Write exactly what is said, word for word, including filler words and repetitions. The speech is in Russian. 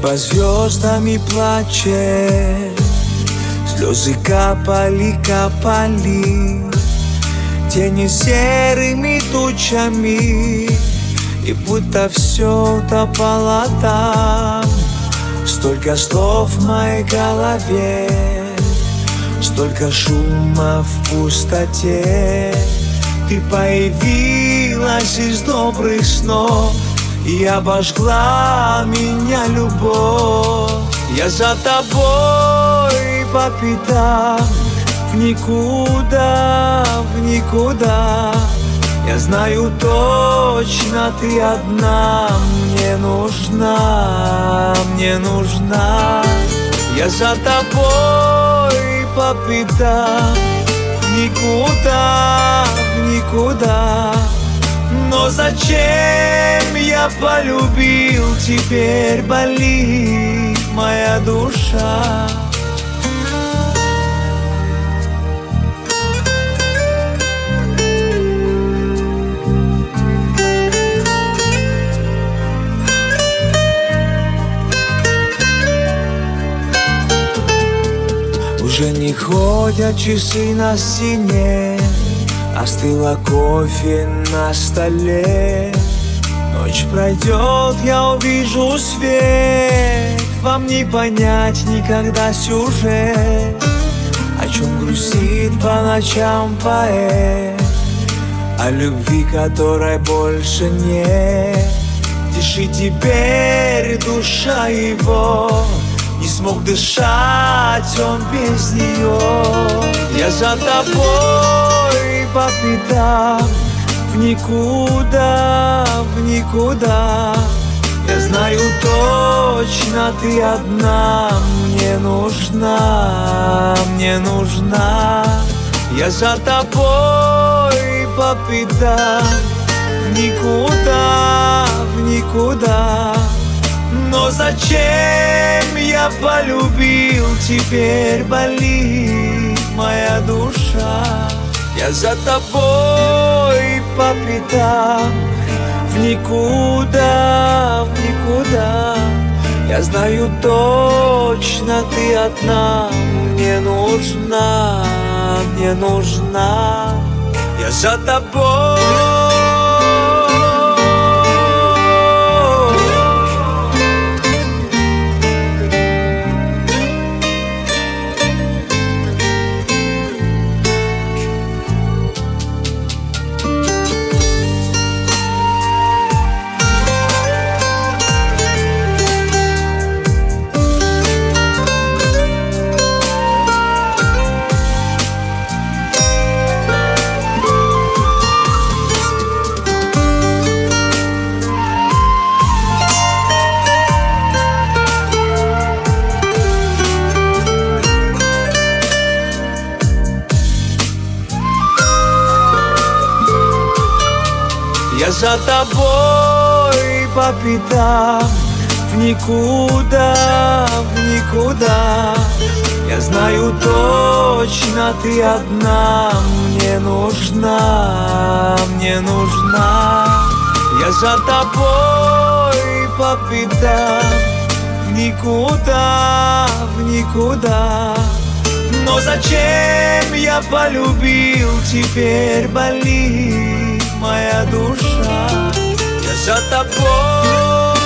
Небо звездами плачет, слезы капали, капали, тени серыми тучами, и будто все топало там. Столько слов в моей голове, столько шума в пустоте. Ты появилась из добрых снов и обожгла меня любовь. Я за тобой по пятам, в никуда, в никуда. Я знаю точно, ты одна мне нужна, мне нужна. Я за тобой по пятам, в никуда, в никуда. Но зачем я полюбил, теперь болит моя душа. Уже не ходят часы на стене, остыло кофе на столе. Ночь пройдет, я увижу свет. Вам не понять никогда сюжет, о чем грустит по ночам поэт, о любви, которой больше нет. В тиши теперь душа его, не смог дышать он без нее. Я за тобой по пятам, в никуда, в никуда. Я знаю точно, ты одна мне нужна, мне нужна. Я за тобой по пятам, в никуда, в никуда. Но зачем я полюбил, теперь болит моя душа. Я за тобой по пятам, в никуда, в никуда. Я знаю точно, ты одна мне нужна, мне нужна. Я за тобой. Я за тобой по пятам, в никуда, в никуда. Я знаю точно, ты одна мне нужна, мне нужна. Я за тобой по пятам, в никуда, в никуда. Но зачем я полюбил, теперь болит моя душа. Я за тобой.